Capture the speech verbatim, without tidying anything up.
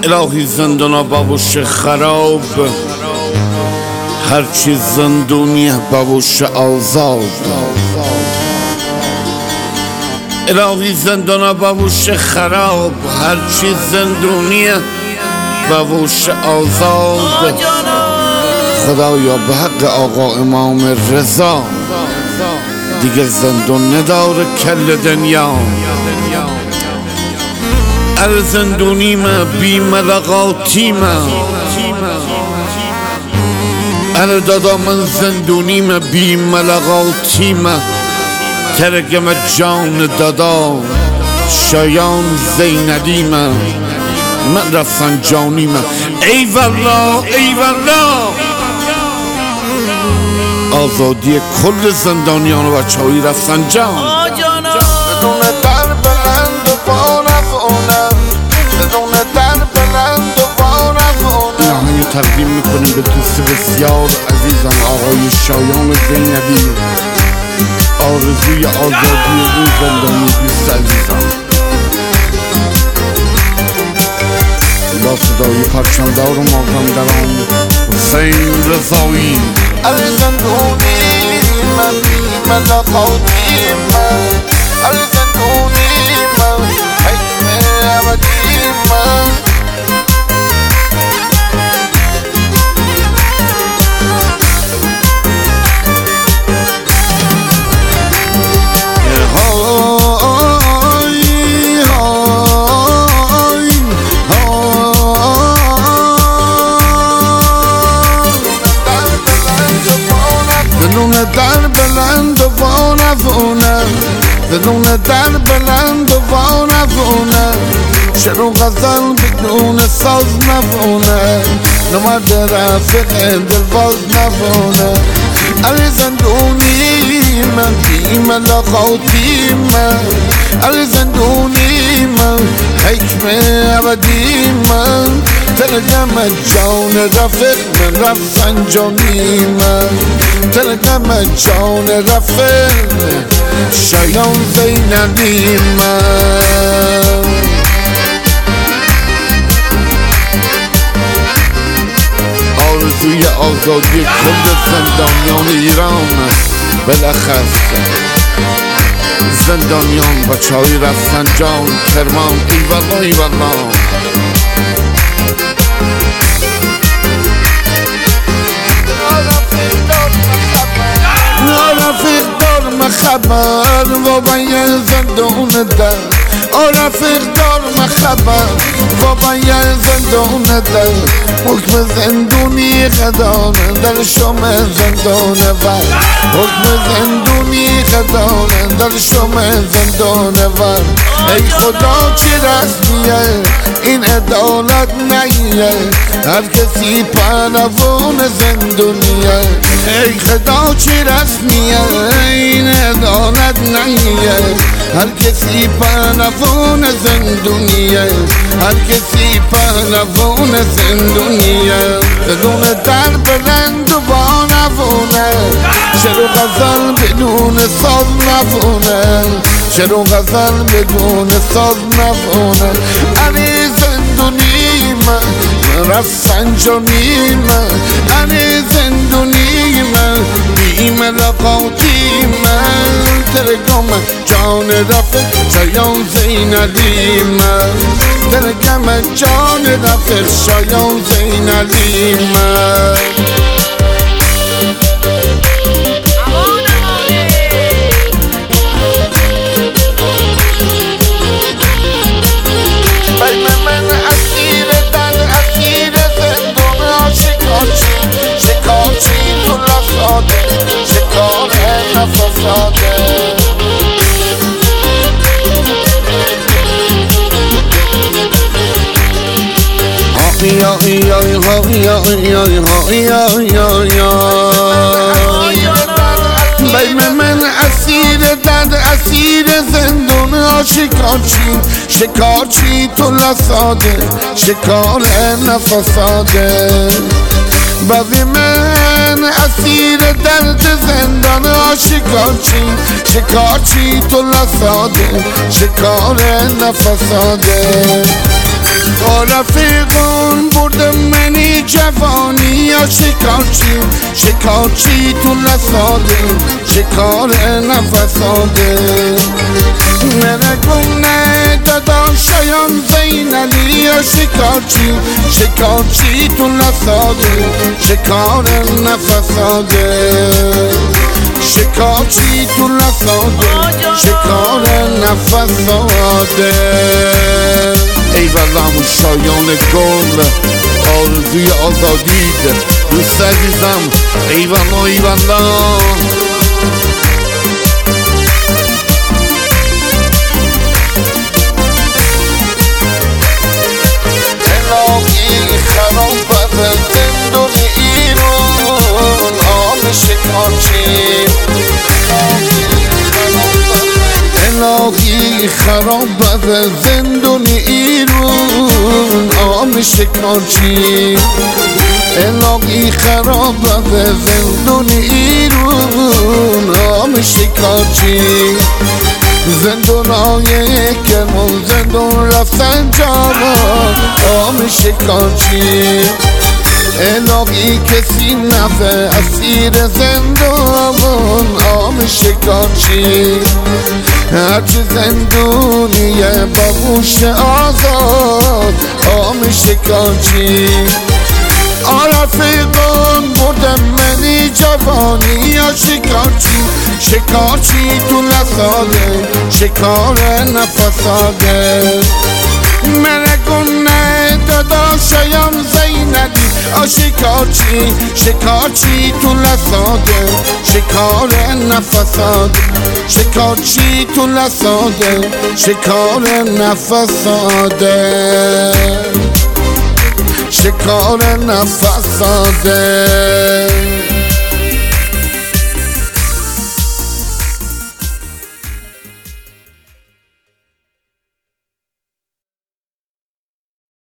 الهی زندانا بابوش خراب، هرچی زندونیه بابوش آزاد. الهی زندانا بابوش خراب، هرچی زندونیه بابوش آزاد. خدایا به حق آقا امام رضا دیگه زندون نداره کل دنیا. ال زندونیم بی ملقاتیم، ال دادا من زندونیم بی ملقاتیم. ترگم جان دادا شایان زینلیم، من رفسنجانیم. ای والله ای والله، آزادی کل زندانیان و بچه های رفسنجان. بدون در بلند و بانفونه، بدون در بلند و بانفونه. نهایی تقدیم میکنیم به دوست بسیار عزیزم آقای شایان زینلی. آرزوی آزادی این زندانی دوست عزیزم با صدای پرچمدار و مازندران حسین رضایی. ال زندونی من بی ملقاتی من، ال زندونی من حکم ابدی من. در بلند و وانفونه، بدون در بلند و وانفونه. چرا غزل بدون ساز نفونه، نمرد رفق دلباز نفونه. ال زندونی من بی ملقاتی من، ال زندونی من حکم ابدی من. ترگم جان رفق من رفسنجانی من، ترگم جان رفق شایان زینلی من. آرزوی آزادی کل زندانیان ایران، بالاخص زندانیان بچه های رفسنجان کرمان. ای والله ای والله، رفیق دار مخبر و باید زندون در. رفیق دار مخبر و باید زندون در. حکم زندونی خدانه در شم زندان ور، حکم زندونی خدانه در شم زندان ور. ای خدا چی رسمیه این عدالت نیه، هر کسی پنوون زندونیه. ای خدا چی رسمیه این عدالت نیه، هر کسی پنوون زندونیه، هر کسی پنوون زندونیه. بدون در بلند و بانفونه، چرا غزل بدون ساز نفونه، چرا غزل بدون ساز نفونه. علی زندونی من رفسنجانی من، علی زندونی من بی ملقاتی من. ترگم جان رفق شایان زینلی من، ترگم جان رفق شایان زینلی من. یا یا یا یا یا یا یا یا بین من اسیر درد، اسیر زندون آشکارچی. شکارچی تو لساده، شکار نفساده. بعضی من اسیر درد زندان آشکارچی. شکارچی تو لساده، شکار نفساده. با رفیقان بردم منی جوانی یا شکارچی شکارچی تو لساده شکار نفساده نرگونه داداشایان زینلی یا شکارچی شکارچی تو لساده شکار نفساده شکارچی تو لساده شکار نفساده ای والله شایان گل آرزوی آزادید دوست عزیزم ای والله ای والله الهی خرابت زندون ایران آم شکارچی الهی خرابت زندون ایران آم شکارچی الهی خرابت زندون ایران آم شکارچی زندون های کرمان زندون رفتن جوان آم شکارچی الهی کسی نفه اسیر زندان آم شکارچی هرچی زندونیه باهوش آزاد آم شکارچی رفیقان بردم منی جوانی یا شکارچی شکارچی تو لساده شکار نفساده مرگونه داداشایم زینلی شکارچی شکارچی تو لساده شکار نفساده شکارچی تو لساده شکار نفساده شکار نفساده